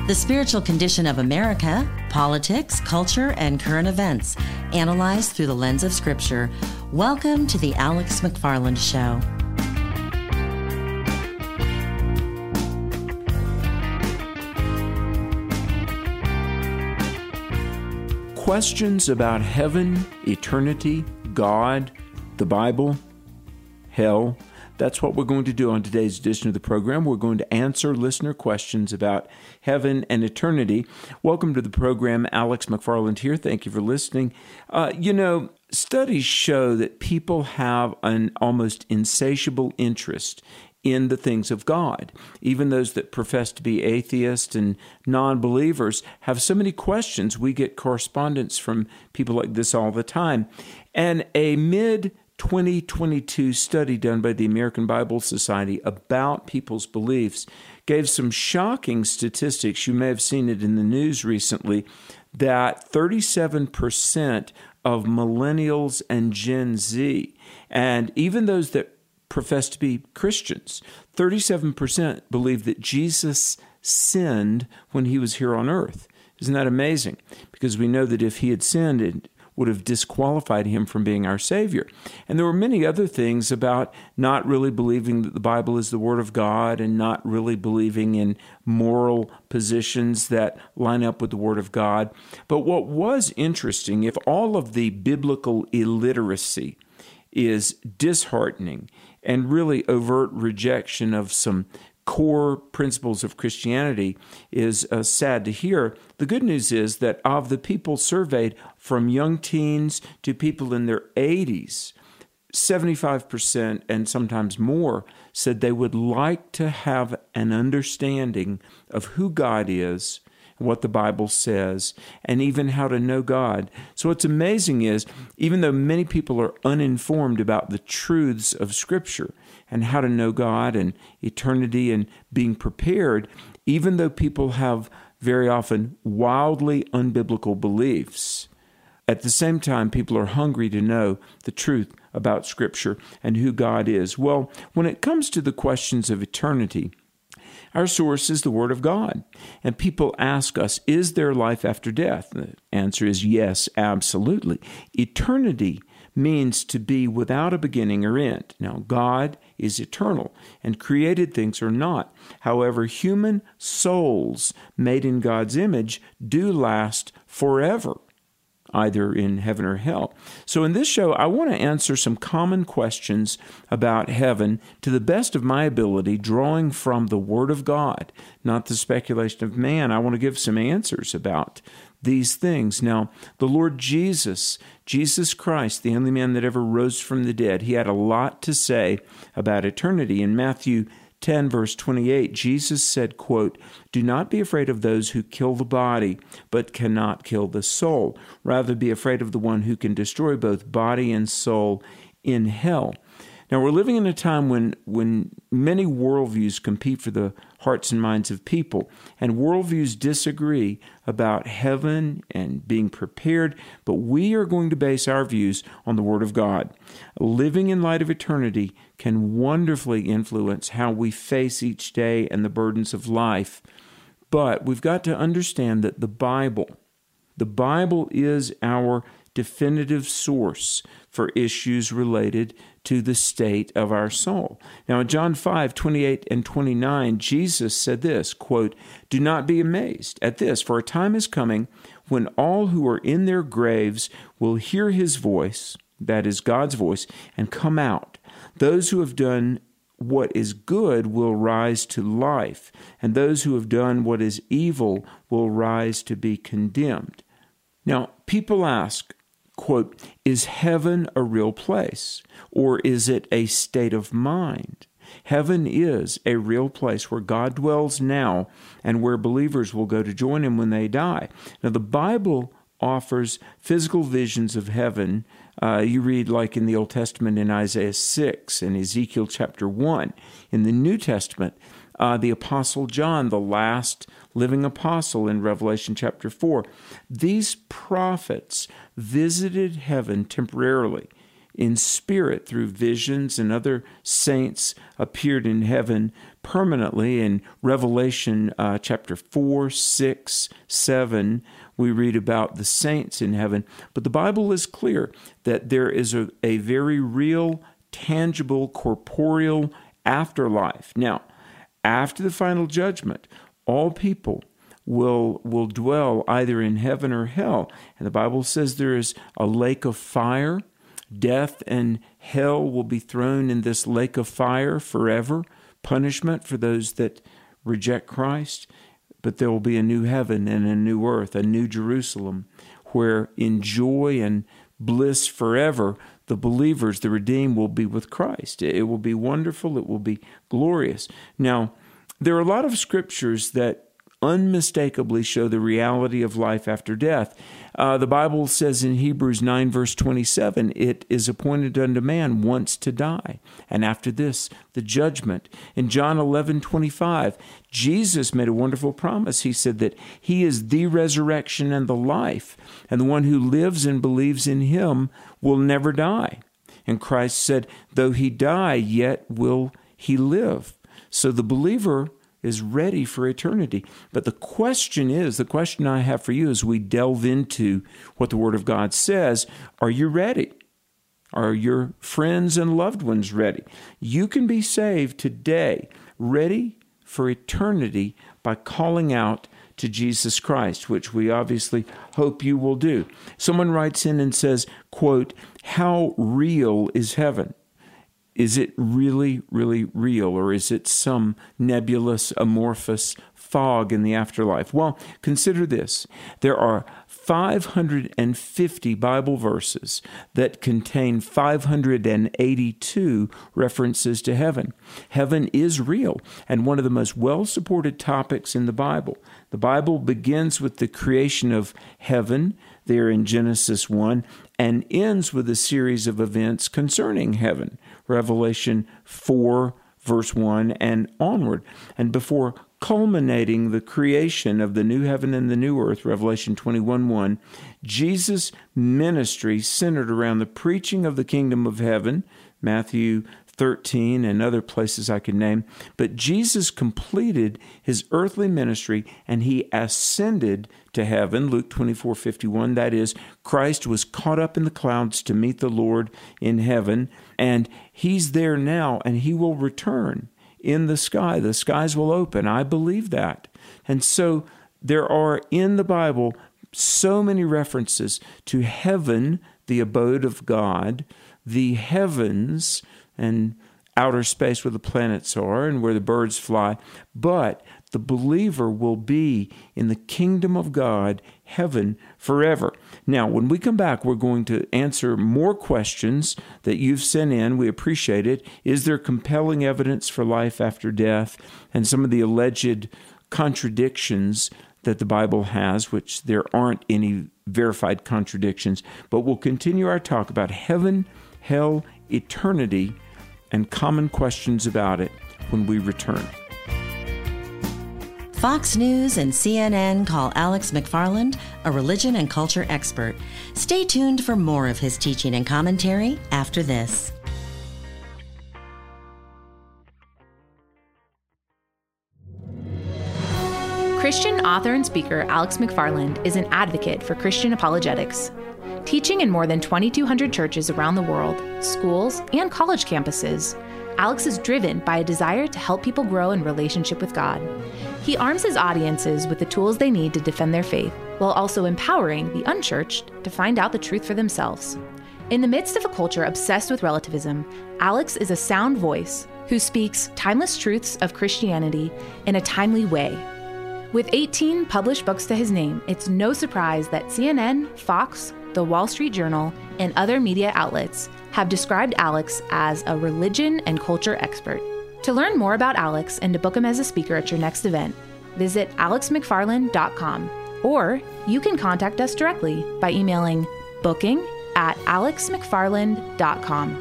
The spiritual condition of America, politics, culture, and current events, analyzed through the lens of Scripture. Welcome to the Alex McFarland Show. Questions about heaven, eternity, God, the Bible, hell. That's what we're going to do on today's edition of the program. We're going to answer listener questions about heaven and eternity. Welcome to the program. Alex McFarland here. Thank you for listening. Studies show that people have an almost insatiable interest in the things of God. Even those that profess to be atheists and non-believers have so many questions. We get correspondence from people like this all the time. And a mid-2022 study done by the American Bible Society about people's beliefs gave some shocking statistics. You may have seen it in the news recently, that 37% of millennials and Gen Z, and even those that profess to be Christians, 37% believe that Jesus sinned when he was here on earth. Isn't that amazing? Because we know that if he had sinned, it would have disqualified him from being our Savior. And there were many other things about not really believing that the Bible is the Word of God and not really believing in moral positions that line up with the Word of God. But what was interesting, if all of the biblical illiteracy is disheartening and really overt rejection of some core principles of Christianity is sad to hear. The good news is that of the people surveyed, from young teens to people in their 80s, 75% and sometimes more said they would like to have an understanding of who God is, what the Bible says, and even how to know God. So what's amazing is, even though many people are uninformed about the truths of Scripture and how to know God and eternity and being prepared, even though people have very often wildly unbiblical beliefs, at the same time, people are hungry to know the truth about Scripture and who God is. Well, when it comes to the questions of eternity, our source is the Word of God. And people ask us, is there life after death? The answer is yes, absolutely. Eternity means to be without a beginning or end. Now, God is eternal, and created things are not. However, human souls made in God's image do last forever, either in heaven or hell. So in this show, I want to answer some common questions about heaven to the best of my ability, drawing from the Word of God, not the speculation of man. I want to give some answers about these things. Now, the Lord Jesus Christ, the only man that ever rose from the dead, he had a lot to say about eternity. In Matthew 10, verse 28, Jesus said, quote, "Do not be afraid of those who kill the body, but cannot kill the soul. Rather be afraid of the one who can destroy both body and soul in hell." Now, we're living in a time when many worldviews compete for the hearts and minds of people, and worldviews disagree about heaven and being prepared, but we are going to base our views on the Word of God. Living in light of eternity can wonderfully influence how we face each day and the burdens of life, but we've got to understand that the Bible is our definitive source for issues related to the state of our soul. Now, in John 5:28 and 29, Jesus said this, quote, "Do not be amazed at this, for a time is coming when all who are in their graves will hear his voice," that is God's voice, "and come out. Those who have done what is good will rise to life, and those who have done what is evil will rise to be condemned." Now, people ask, quote, "Is heaven a real place, or is it a state of mind?" Heaven is a real place where God dwells now and where believers will go to join him when they die. Now, the Bible offers physical visions of heaven. You read like in the Old Testament in Isaiah 6 and Ezekiel chapter 1. In the New Testament, the Apostle John, the last living apostle in Revelation chapter 4, these prophets visited heaven temporarily in spirit through visions, and other saints appeared in heaven permanently. In Revelation chapter 4, 6, 7, we read about the saints in heaven. But the Bible is clear that there is a very real, tangible, corporeal afterlife. Now, after the final judgment, all people will dwell either in heaven or hell. And the Bible says there is a lake of fire. Death and hell will be thrown in this lake of fire forever. Punishment for those that reject Christ. But there will be a new heaven and a new earth, a new Jerusalem, where in joy and bliss forever, the believers, the redeemed, will be with Christ. It will be wonderful. It will be glorious. Now, there are a lot of scriptures that unmistakably show the reality of life after death. The Bible says in Hebrews 9, verse 27, it is appointed unto man once to die, and after this, the judgment. In John 11, 25, Jesus made a wonderful promise. He said that He is the resurrection and the life, and the one who lives and believes in Him will never die. And Christ said, though He die, yet will He live. So the believer is ready for eternity. But the question I have for you as we delve into what the Word of God says, are you ready? Are your friends and loved ones ready? You can be saved today, ready for eternity, by calling out to Jesus Christ, which we obviously hope you will do. Someone writes in and says, quote, how real is heaven? Is it really, really real, or is it some nebulous, amorphous fog in the afterlife? Well, consider this. There are 550 Bible verses that contain 582 references to heaven. Heaven is real and one of the most well-supported topics in the Bible. The Bible begins with the creation of heaven there in Genesis 1 and ends with a series of events concerning heaven, Revelation 4, verse 1 and onward. And before culminating the creation of the new heaven and the new earth, Revelation 21:1, Jesus' ministry centered around the preaching of the kingdom of heaven, Matthew 13 and other places I could name. But Jesus completed His earthly ministry and He ascended to heaven, Luke 24:51. That is, Christ was caught up in the clouds to meet the Lord in heaven, and He's there now, and He will return in the sky. The skies will open. I believe that. And so there are in the Bible so many references to heaven, the abode of God, the heavens, and outer space where the planets are and where the birds fly. But the believer will be in the kingdom of God, heaven, forever. Now, when we come back, we're going to answer more questions that you've sent in. We appreciate it. Is there compelling evidence for life after death? And some of the alleged contradictions that the Bible has, which there aren't any verified contradictions. But we'll continue our talk about heaven, hell, eternity, and common questions about it when we return. Fox News and CNN call Alex McFarland a religion and culture expert. Stay tuned for more of his teaching and commentary after this. Christian author and speaker Alex McFarland is an advocate for Christian apologetics. Teaching in more than 2,200 churches around the world, schools, and college campuses, Alex is driven by a desire to help people grow in relationship with God. He arms his audiences with the tools they need to defend their faith, while also empowering the unchurched to find out the truth for themselves. In the midst of a culture obsessed with relativism, Alex is a sound voice who speaks timeless truths of Christianity in a timely way. With 18 published books to his name, it's no surprise that CNN, Fox, The Wall Street Journal, and other media outlets have described Alex as a religion and culture expert. To learn more about Alex and to book him as a speaker at your next event, visit alexmcfarland.com, or you can contact us directly by emailing booking@alexmcfarland.com.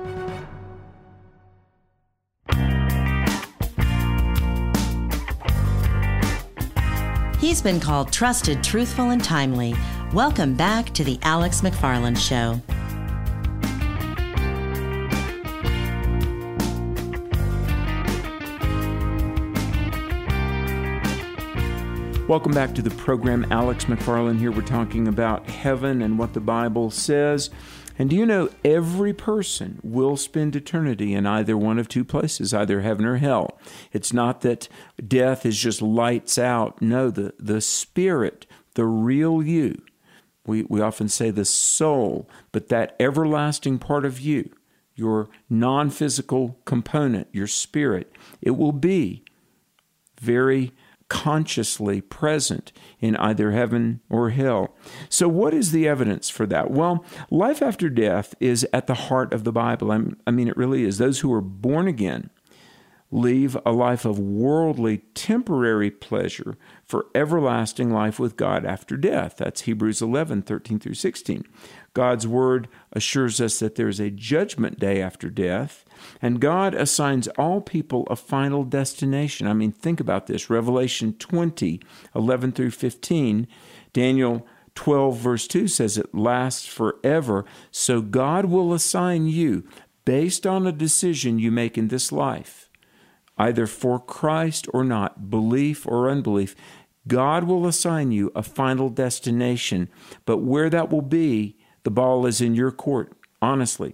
He's been called trusted, truthful, and timely. Welcome back to the Alex McFarland Show. Welcome back to the program. Alex McFarland here. We're talking about heaven and what the Bible says. And do you know every person will spend eternity in either one of two places, either heaven or hell. It's not that death is just lights out. No, the spirit, the real you, we often say the soul, but that everlasting part of you, your non-physical component, your spirit, it will be very consciously present in either heaven or hell. So what is the evidence for that? Well, life after death is at the heart of the Bible. I mean, it really is. Those who are born again leave a life of worldly, temporary pleasure for everlasting life with God after death. That's Hebrews 11, 13 through 16. God's word assures us that there is a judgment day after death, and God assigns all people a final destination. I mean, think about this. Revelation 20, 11 through 15, Daniel 12, verse 2 says it lasts forever. So God will assign you, based on a decision you make in this life, either for Christ or not, belief or unbelief, God will assign you a final destination. But where that will be, the ball is in your court, honestly.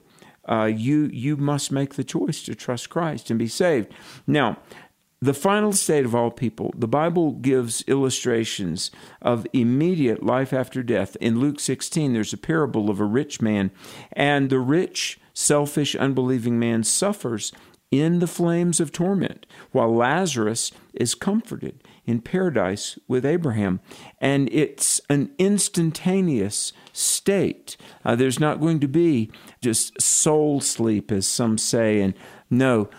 You must make the choice to trust Christ and be saved. Now, the final state of all people, the Bible gives illustrations of immediate life after death. In Luke 16, there's a parable of a rich man, and the rich, selfish, unbelieving man suffers in the flames of torment, while Lazarus is comforted in paradise with Abraham. And it's an instantaneous state. There's not going to be just soul sleep, as some say. And no,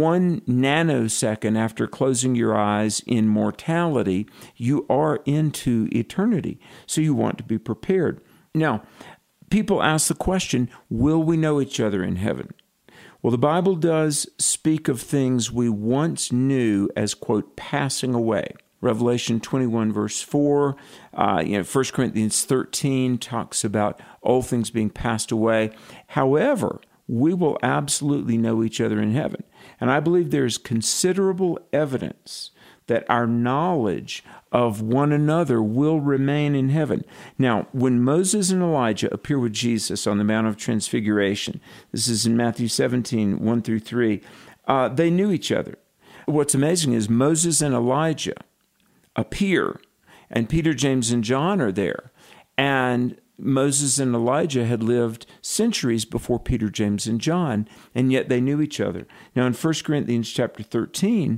1 nanosecond after closing your eyes in mortality, you are into eternity. So you want to be prepared. Now, people ask the question, will we know each other in heaven? Well, the Bible does speak of things we once knew as, quote, passing away. Revelation 21, verse 4, 1 Corinthians 13 talks about old things being passed away. However, we will absolutely know each other in heaven. And I believe there's considerable evidence that our knowledge of one another will remain in heaven. Now, when Moses and Elijah appear with Jesus on the Mount of Transfiguration, this is in Matthew 17, 1 through 3, they knew each other. What's amazing is Moses and Elijah appear, and Peter, James, and John are there. And Moses and Elijah had lived centuries before Peter, James, and John, and yet they knew each other. Now, in 1 Corinthians chapter 13,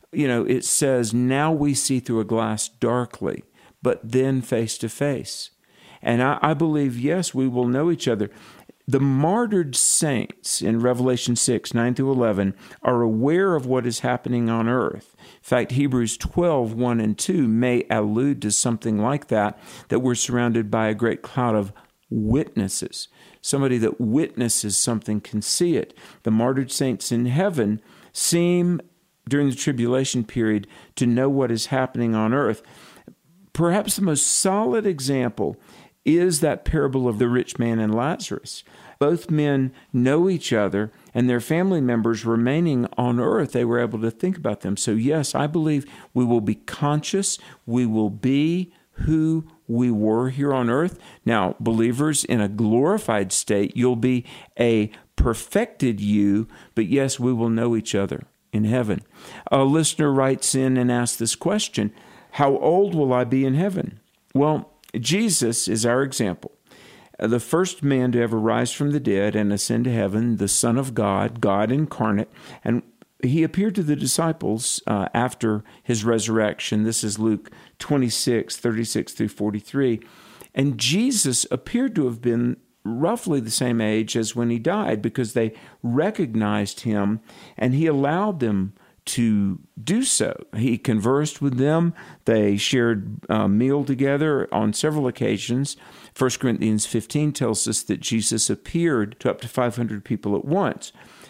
it says, now we see through a glass darkly, but then face to face. And I believe, yes, we will know each other. The martyred saints in Revelation 6, 9 through 11, are aware of what is happening on earth. In fact, Hebrews 12, 1 and 2 may allude to something like that we're surrounded by a great cloud of witnesses. Somebody that witnesses something can see it. The martyred saints in heaven seem, during the tribulation period, to know what is happening on earth. Perhaps the most solid example is that parable of the rich man and Lazarus. Both men know each other, and their family members remaining on earth, they were able to think about them. So yes, I believe we will be conscious. We will be who we were here on earth. Now, believers, in a glorified state, you'll be a perfected you, but yes, we will know each other in heaven. A listener writes in and asks this question, how old will I be in heaven? Well, Jesus is our example. The first man to ever rise from the dead and ascend to heaven, the Son of God, God incarnate, and he appeared to the disciples after his resurrection. This is Luke 26, 36 through 43. And Jesus appeared to have been roughly the same age as when he died, because they recognized him and he allowed them to do so. He conversed with them. They shared a meal together on several occasions. 1 Corinthians 15 tells us that Jesus appeared to up to 500 people at once.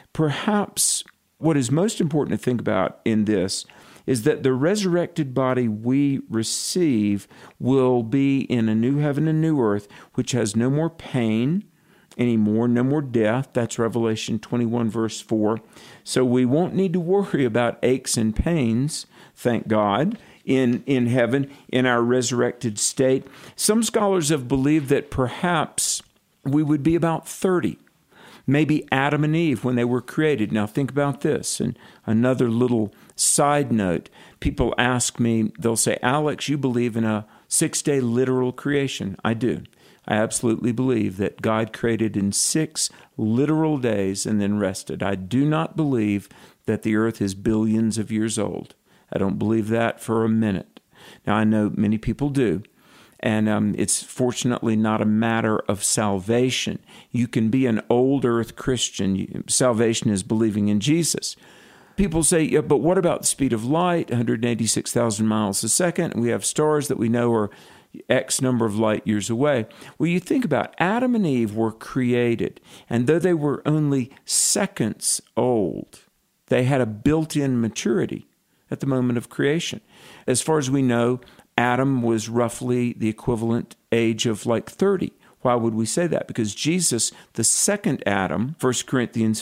Perhaps what is most important to think about in this is that the resurrected body we receive will be in a new heaven and new earth, which has no more pain anymore, no more death. That's Revelation 21, verse 4. So we won't need to worry about aches and pains, thank God, in heaven, in our resurrected state. Some scholars have believed that perhaps we would be about 30. Maybe Adam and Eve when they were created. Now think about this. And another little side note, people ask me, they'll say, Alex, you believe in a 6-day literal creation. I do. I absolutely believe that God created in 6 literal days and then rested. I do not believe that the earth is billions of years old. I don't believe that for a minute. Now, I know many people do, and it's fortunately not a matter of salvation. You can be an old earth Christian. Salvation is believing in Jesus. People say, yeah, but what about the speed of light, 186,000 miles a second? We have stars that we know are X number of light years away. Well, you think about Adam and Eve were created, and though they were only seconds old, they had a built-in maturity at the moment of creation. As far as we know, Adam was roughly the equivalent age of like 30. Why would we say that? Because Jesus, the second Adam, 1 Corinthians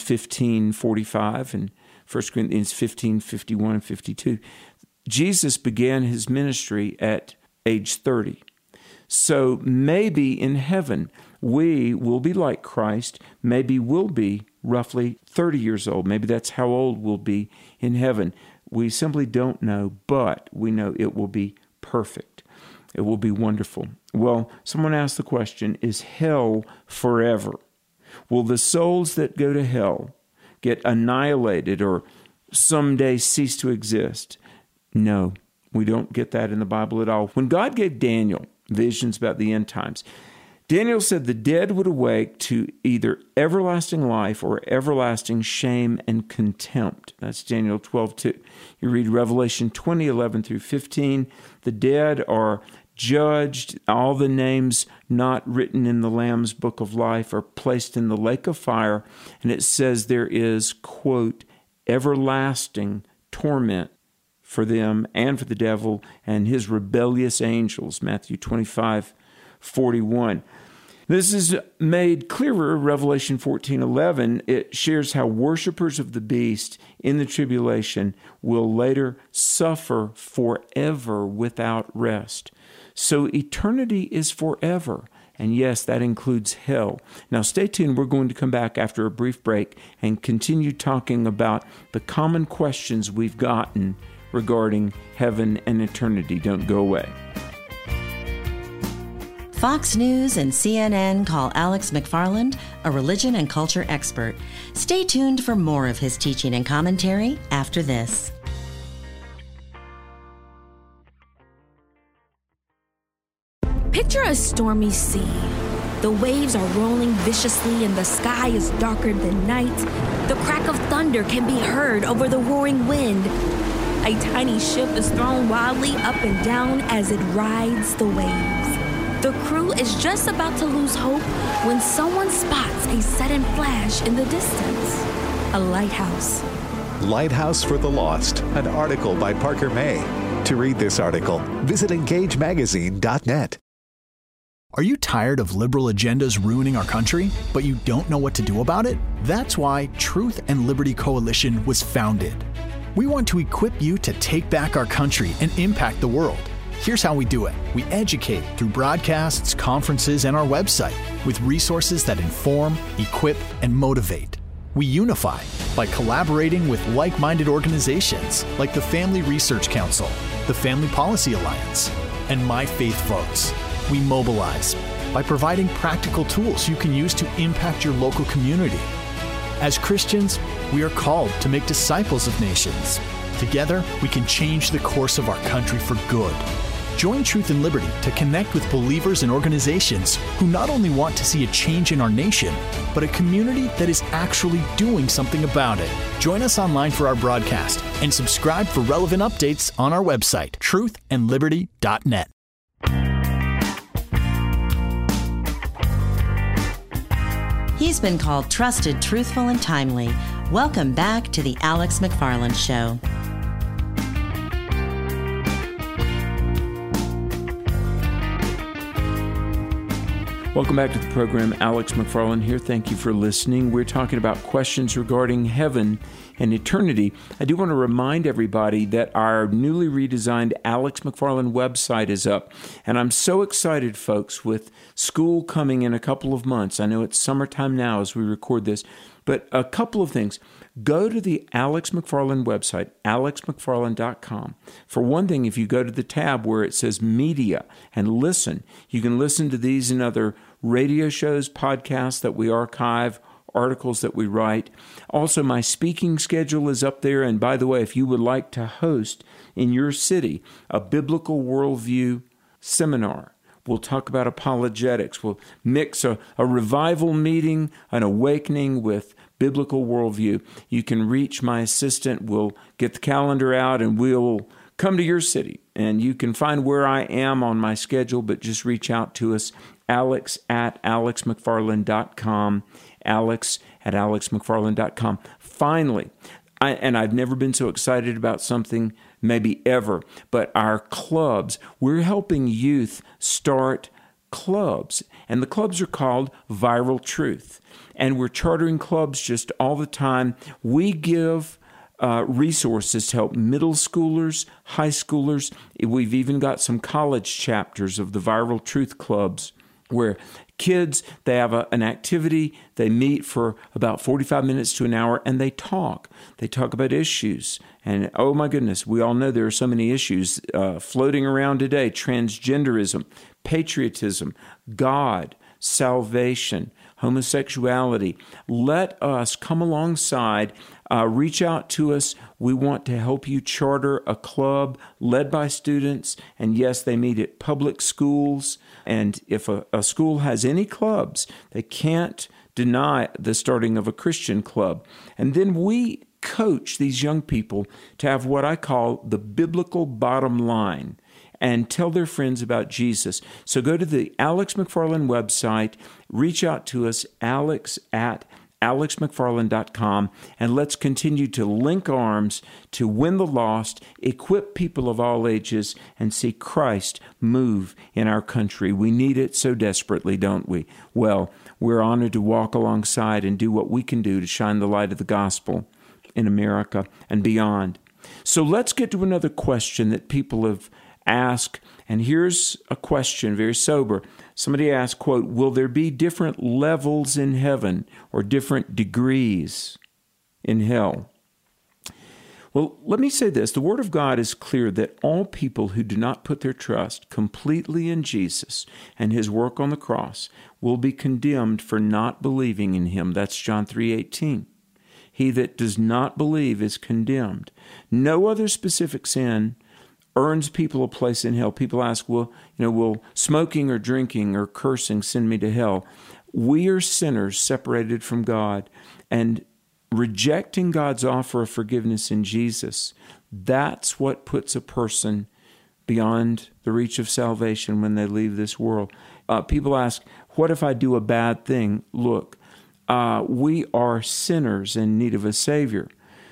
15:45 and 1 Corinthians 15:51 and 52, Jesus began his ministry at age 30. So maybe in heaven, we will be like Christ. Maybe we'll be roughly 30 years old. Maybe that's how old we'll be in heaven. We simply don't know, but we know it will be perfect. It will be wonderful. Well, someone asked the question, is hell forever? Will the souls that go to hell get annihilated or someday cease to exist? No. We don't get that in the Bible at all. When God gave Daniel visions about the end times, Daniel said the dead would awake to either everlasting life or everlasting shame and contempt. That's Daniel 12:2. You read Revelation 20:11 through 15. The dead are judged. All the names not written in the Lamb's book of life are placed in the lake of fire. And it says there is, quote, everlasting torment for them and for the devil and his rebellious angels, Matthew 25:41. This is made clearer, Revelation 14:11. It shares how worshipers of the beast in the tribulation will later suffer forever without rest. So eternity is forever. And yes, that includes hell. Now stay tuned. We're going to come back after a brief break and continue talking about the common questions we've gotten regarding heaven and eternity. Don't go away. Fox News and CNN call Alex McFarland a religion and culture expert. Stay tuned for more of his teaching and commentary after this. Picture a stormy sea. The waves are rolling viciously and the sky is darker than night. The crack of thunder can be heard over the roaring wind. A tiny ship is thrown wildly up and down as it rides the waves. The crew is just about to lose hope when someone spots a sudden flash in the distance. A lighthouse. Lighthouse for the Lost, an article by Parker May. To read this article, visit EngageMagazine.net. Are you tired of liberal agendas ruining our country, but you don't know what to do about it? That's why Truth and Liberty Coalition was founded. We want to equip you to take back our country and impact the world. Here's how we do it. We educate through broadcasts, conferences, and our website with resources that inform, equip, and motivate. We unify by collaborating with like-minded organizations like the Family Research Council, the Family Policy Alliance, and My Faith Votes. We mobilize by providing practical tools you can use to impact your local community. As Christians, we are called to make disciples of nations. Together, we can change the course of our country for good. Join Truth and Liberty to connect with believers and organizations who not only want to see a change in our nation, but a community that is actually doing something about it. Join us online for our broadcast and subscribe for relevant updates on our website, truthandliberty.net. He's been called trusted, truthful, and timely. Welcome back to the Alex McFarland Show. Welcome back to the program. Alex McFarland here. Thank you for listening. We're talking about questions regarding heaven and eternity. I do want to remind everybody that our newly redesigned Alex McFarland website is up. And I'm so excited, folks, with school coming in a couple of months. I know it's summertime now as we record this, but a couple of things. Go to the Alex McFarland website, alexmcfarland.com. For one thing, if you go to the tab where it says media and listen, you can listen to these and other radio shows, podcasts that we archive, articles that we write. Also, my speaking schedule is up there. And by the way, if you would like to host in your city a biblical worldview seminar, we'll talk about apologetics. We'll mix a revival meeting, an awakening with biblical worldview. You can reach my assistant. We'll get the calendar out and we'll come to your city. And you can find where I am on my schedule, but just reach out to us, alex@alexmcfarland.com, alex@alexmcfarland.com. Finally, I've never been so excited about something maybe ever, but our clubs, we're helping youth start clubs, and the clubs are called Viral Truth, and we're chartering clubs just all the time. We give resources to help middle schoolers, high schoolers. We've even got some college chapters of the Viral Truth clubs where kids, they have an activity, they meet for about 45 minutes to an hour, and they talk. They talk about issues. And oh my goodness, we all know there are so many issues floating around today: transgenderism, patriotism, God, salvation, homosexuality. Let us come alongside, reach out to us. We want to help you charter a club led by students. And yes, they meet at public schools. And if a school has any clubs, they can't deny the starting of a Christian club. And then we coach these young people to have what I call the biblical bottom line and tell their friends about Jesus. So go to the Alex McFarland website, reach out to us, alex@alexmcfarland.com, and let's continue to link arms to win the lost, equip people of all ages, and see Christ move in our country. We need it so desperately, don't we? Well, we're honored to walk alongside and do what we can do to shine the light of the gospel in America and beyond. So let's get to another question that people have asked, and here's a question, very sober. Somebody asked, quote, will there be different levels in heaven or different degrees in hell? Well, let me say this. The Word of God is clear that all people who do not put their trust completely in Jesus and His work on the cross will be condemned for not believing in Him. That's John 3:18. He that does not believe is condemned. No other specific sin earns people a place in hell. People ask, will smoking or drinking or cursing send me to hell? We are sinners separated from God, and rejecting God's offer of forgiveness in Jesus, that's what puts a person beyond the reach of salvation when they leave this world. People ask, what if I do a bad thing? Look, we are sinners in need of a Savior.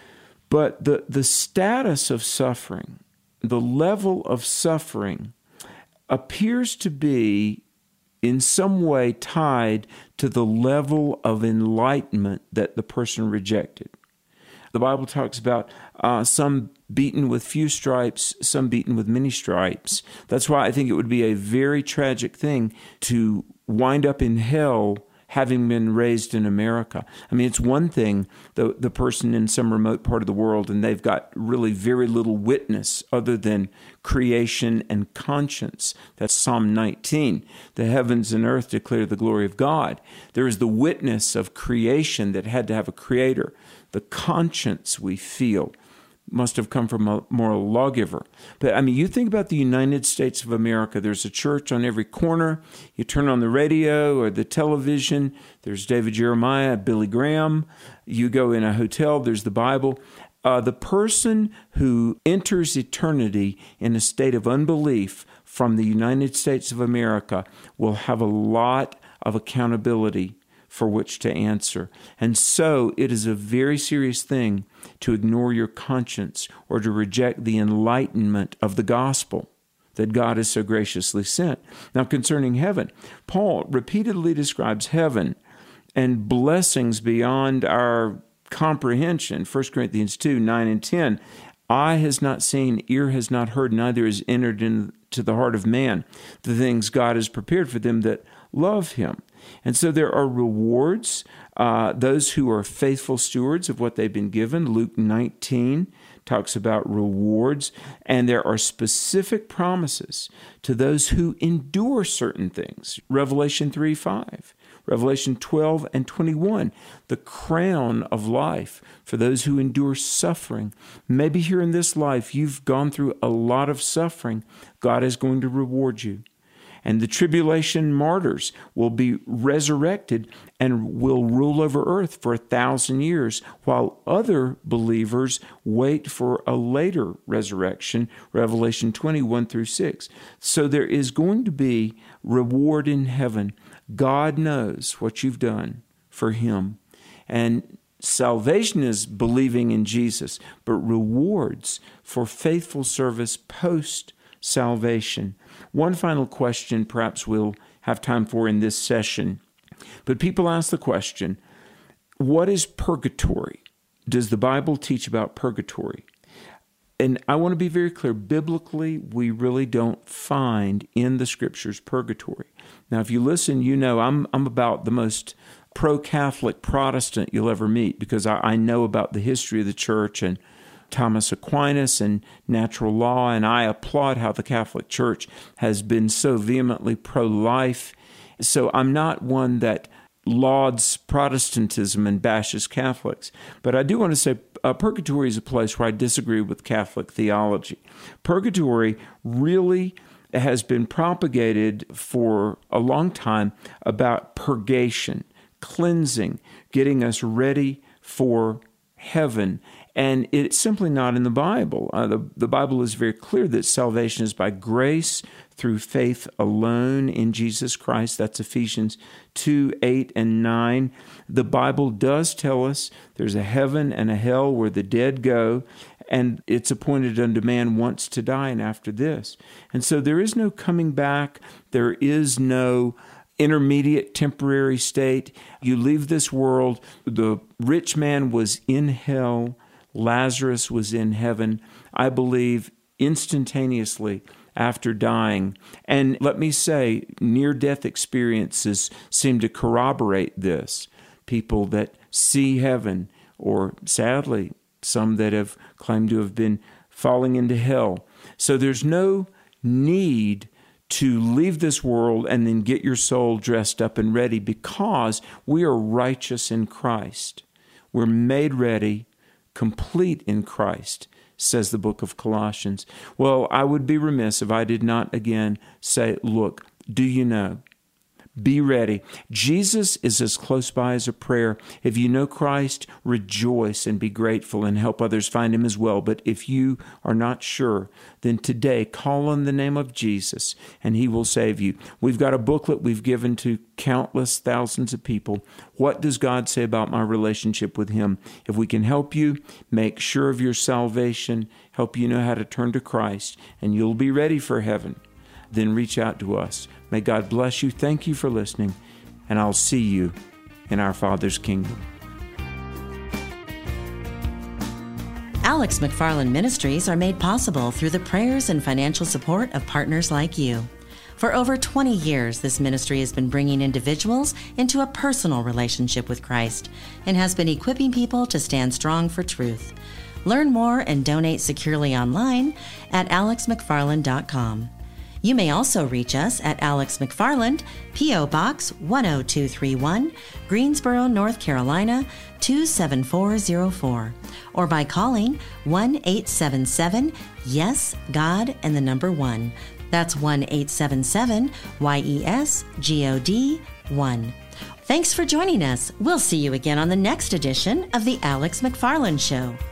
But the status of suffering, the level of suffering, appears to be in some way tied to the level of enlightenment that the person rejected. The Bible talks about some beaten with few stripes, some beaten with many stripes. That's why I think it would be a very tragic thing to wind up in hell having been raised in America. I mean, it's one thing, the person in some remote part of the world, and they've got really very little witness other than creation and conscience. That's Psalm 19. The heavens and earth declare the glory of God. There is the witness of creation that had to have a creator. The conscience we feel must have come from a moral lawgiver. But I mean, you think about the United States of America. There's a church on every corner. You turn on the radio or the television, there's David Jeremiah, Billy Graham. You go in a hotel, there's the Bible. The person who enters eternity in a state of unbelief from the United States of America will have a lot of accountability for which to answer. And so it is a very serious thing to ignore your conscience or to reject the enlightenment of the gospel. that God has so graciously sent. Now, concerning heaven, Paul repeatedly describes heaven and blessings beyond our comprehension. 1 Corinthians 2, 9 and 10. Eye has not seen, ear has not heard, neither has entered into the heart of man the things God has prepared for them that love him. And so there are rewards, those who are faithful stewards of what they've been given. Luke 19 talks about rewards, and there are specific promises to those who endure certain things. Revelation 3:5, Revelation 12 and 21, the crown of life for those who endure suffering. Maybe here in this life you've gone through a lot of suffering. God is going to reward you. And the tribulation martyrs will be resurrected and will rule over earth for 1,000 years, while other believers wait for a later resurrection, Revelation 21 through 6. So there is going to be reward in heaven. God knows what you've done for him. And salvation is believing in Jesus, but rewards for faithful service post-salvation. One final question perhaps we'll have time for in this session. But people ask the question, what is purgatory? Does the Bible teach about purgatory? And I want to be very clear, biblically, we really don't find in the Scriptures purgatory. Now, if you listen, you know I'm about the most pro-Catholic Protestant you'll ever meet, because I know about the history of the church and Thomas Aquinas and natural law, and I applaud how the Catholic Church has been so vehemently pro-life. So I'm not one that lauds Protestantism and bashes Catholics. But I do want to say purgatory is a place where I disagree with Catholic theology. Purgatory really has been propagated for a long time about purgation, cleansing, getting us ready for heaven. And it's simply not in the Bible. The Bible is very clear that salvation is by grace through faith alone in Jesus Christ. That's Ephesians 2, 8, and 9. The Bible does tell us there's a heaven and a hell where the dead go, and it's appointed unto man once to die and after this. And so there is no coming back. There is no intermediate temporary state. You leave this world. The rich man was in hell. Lazarus was in heaven, I believe, instantaneously after dying. And let me say, near-death experiences seem to corroborate this. People that see heaven, or sadly, some that have claimed to have been falling into hell. So there's no need to leave this world and then get your soul dressed up and ready, because we are righteous in Christ. We're made ready, complete in Christ, says the book of Colossians. Well, I would be remiss if I did not again say, look, do you know? Be ready. Jesus is as close by as a prayer. If you know Christ, rejoice and be grateful and help others find him as well. But if you are not sure, then today call on the name of Jesus and he will save you. We've got a booklet we've given to countless thousands of people. What does God say about my relationship with him? If we can help you, make sure of your salvation, help you know how to turn to Christ, and you'll be ready for heaven, then reach out to us. May God bless you. Thank you for listening, and I'll see you in our Father's kingdom. Alex McFarland Ministries are made possible through the prayers and financial support of partners like you. For over 20 years, this ministry has been bringing individuals into a personal relationship with Christ and has been equipping people to stand strong for truth. Learn more and donate securely online at alexmcfarland.com. You may also reach us at Alex McFarland, P.O. Box 10231, Greensboro, North Carolina 27404, or by calling 1-877-YES-GOD and the number 1. That's 1-877-YES-GOD-1. Thanks for joining us. We'll see you again on the next edition of The Alex McFarland Show.